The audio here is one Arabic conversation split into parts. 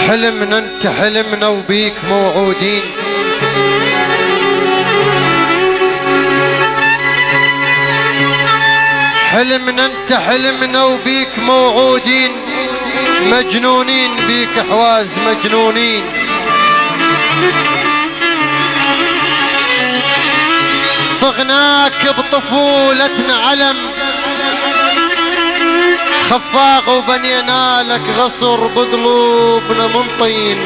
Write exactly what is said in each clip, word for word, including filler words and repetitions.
حلمنا انت حلمنا وبيك موعودين، حلمنا انت حلمنا وبيك موعودين، مجنونين بيك حواز مجنونين. صغناك بطفولتنا علم خفاق وبنينا لك غصر بقلوبنا من طين،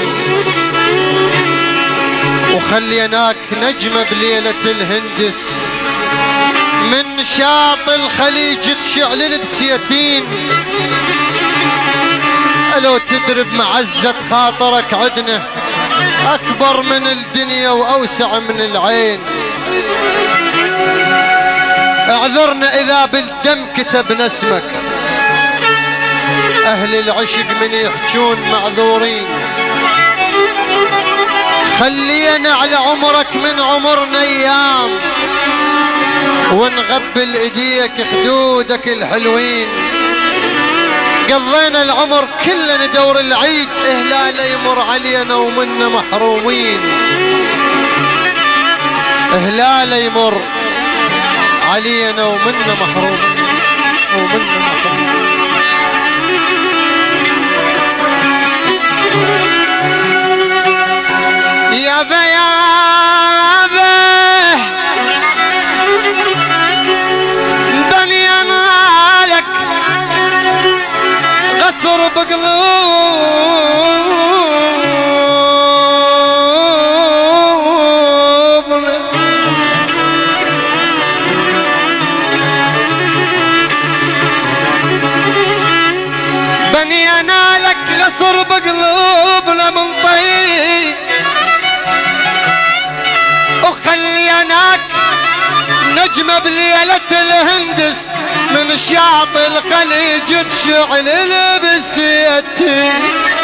وخليناك نجمة بليلة الهندس من شاطئ الخليج تشعل بسيتين. لو تدرب معزة خاطرك عدنا أكبر من الدنيا وأوسع من العين. اعذرنا إذا بالدم كتبنا اسمك، أهل العشق من يحجون معذورين. خلينا على عمرك من عمرنا أيام، ونغبل ايديك خدودك الحلوين. قضينا العمر كله ندور العيد، هلال يمر علينا ومنا محرومين، هلال يمر علينا ومنا محرومين ومنا محرومين. يا بيا غصر بقلوبنا، بنينا لك غصر بقلوبنا من طين، وخليناك نجمة بليلة الهندس من شاطئ الخليج تشعل بسيتي.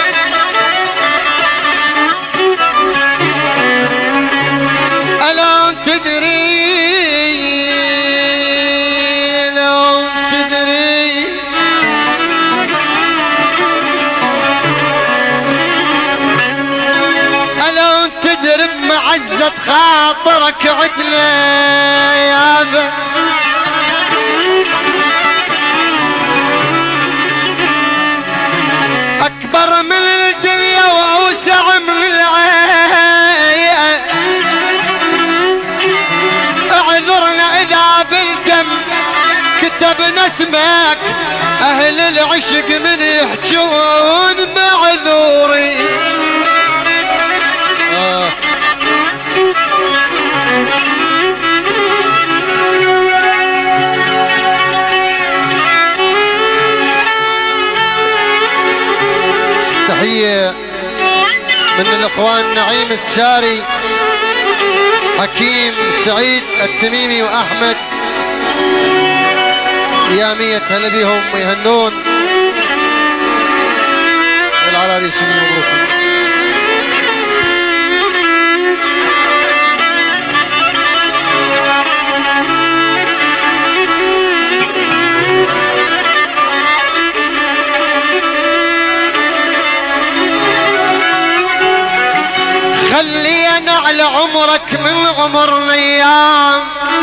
ألو تدري لو تدري ألو تدري بمعزة خاطرك عدنا يابا، أكبر من الدنيا وأوسع من العين. اعذرنا إذا بالدم كتبنا اسمك، أهل العشق من يحجون معذورين. آه. تحية من الإخوان نعيم الساري، حكيم سعيد التميمي وأحمد يا مية هلا بيهم يهنون العراريس. مبروك. خلينا على عمرك من عمرنا ايام،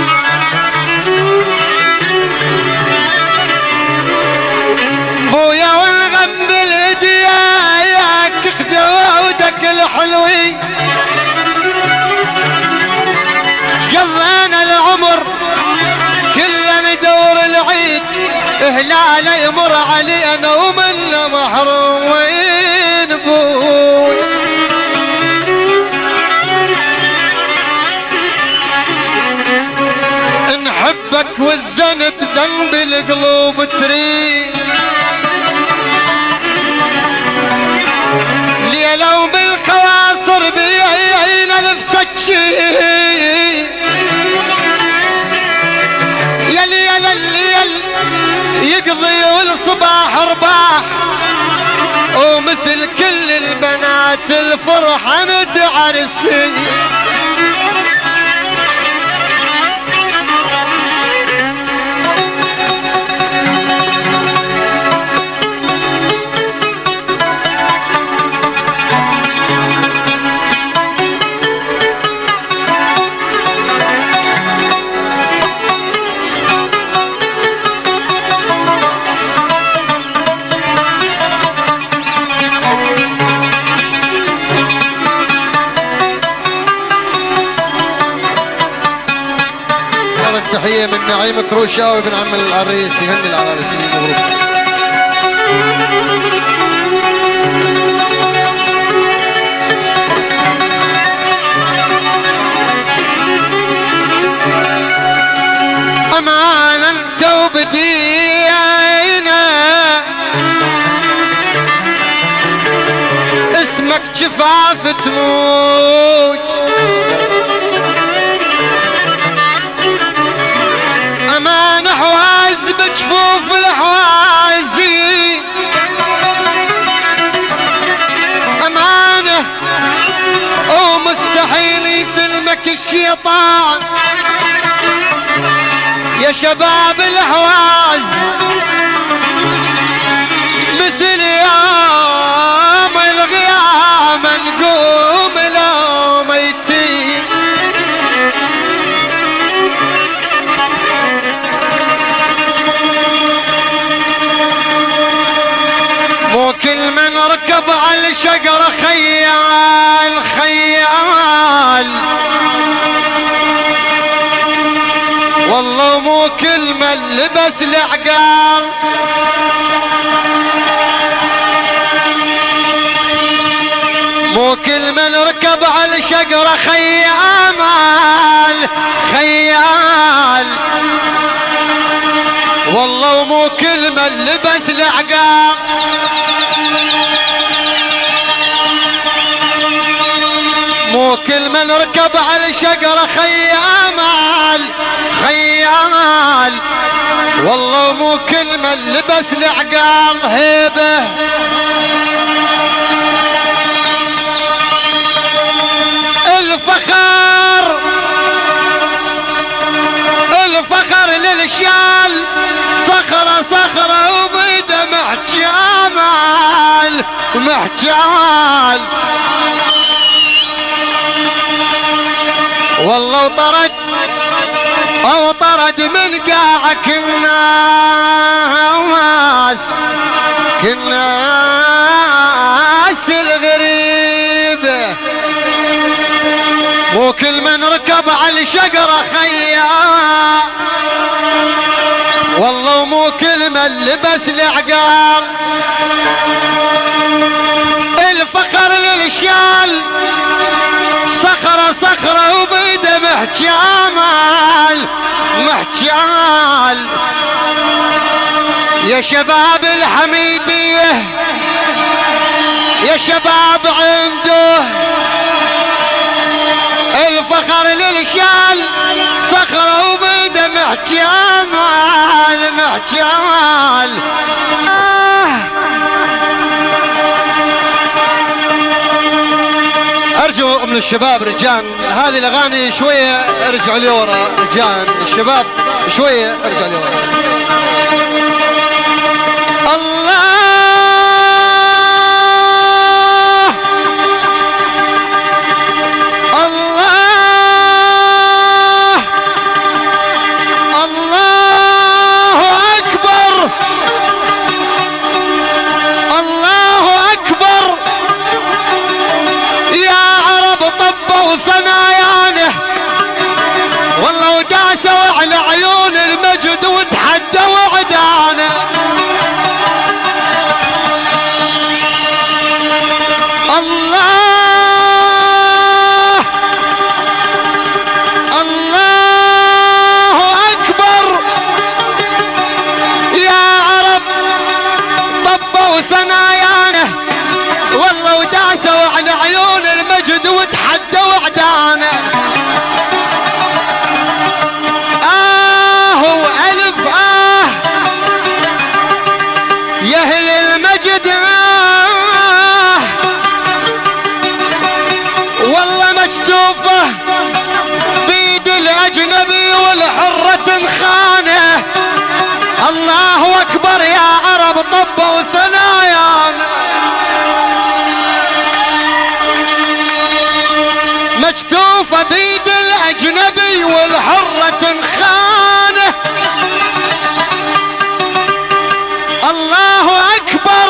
بويا والغم بالهدياك خدودك الحلوين. قضينا العمر كله ندور العيد، هلال يمر علينا ومنا محرومين. بوي نحبك والذنب ذنب القلوب تريد، ليلو بالخواصر بيعينا نفسك شي. يا ليل الليل يقضي والصباح رباح، ومثل كل البنات الفرحة ندعرسي. تحية من نعيم كروشاوي بن عم العريس يهني العريس. مبروك. أمانا انت وبدينا اسمك شفاف تموت، أمانة حواز بجفوف الحوازي، أمانة ومستحيل يثلمك الشيطان يا شباب الحواز، مثل يوم القيامة نقوم لو ميتين. مو كل من ركب على الشجرة خيال خيال، والله مو كل من لبس العقال، مو كل من ركب على الشجرة خيال خيال، والله مو كل من لبس العقال. مو كل من ركب على الشجرة خيال خيال، والله مو كل من لبس العقال. هيبة الفخر الفخر للشال، صخرة صخرة وبيده محجال محجال، والله طرد او طرد من قاعك الناس كالناس الغريبة. مو كل من ركب على الشجرة خيال، والله مو كل من لبس العقال. الفخر للشال، صخرة صخرة وبيده محجال محجال، يا شباب الحميدية يا شباب عنده الفخر للشال، صخرة وبيده محجال محجال. ارجو من الشباب رجال هذه الاغاني شويه ارجعوا لي ورا، رجال الشباب شويه ارجعوا لي ورا. الله الله الله اكبر الله اكبر، يا عرب طبوا ثنايانه، والله وداسوا على عيون المجد وتحدوا عدانه. الله الله اكبر، يا عرب طبوا ثنايانه، والله وداسوا على عيون المجد وتحدوا عدانه. آه وألف آه يا أهل المجد، آه والله مكتوفة بيد الأجنبي والحرة خانه. الله أكبر، يا عرب طبوا ثنايانا، مكتوفة بيد الأجنبي والحرة خانه. الله أكبر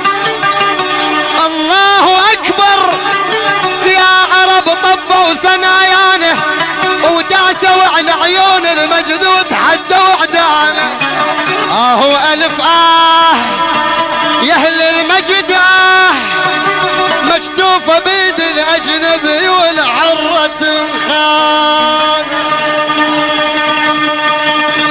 الله أكبر، يا عرب طبوا ثنايانه وداسوا على عيون المجدود المجد آه مكتوفة بيد الأجنبي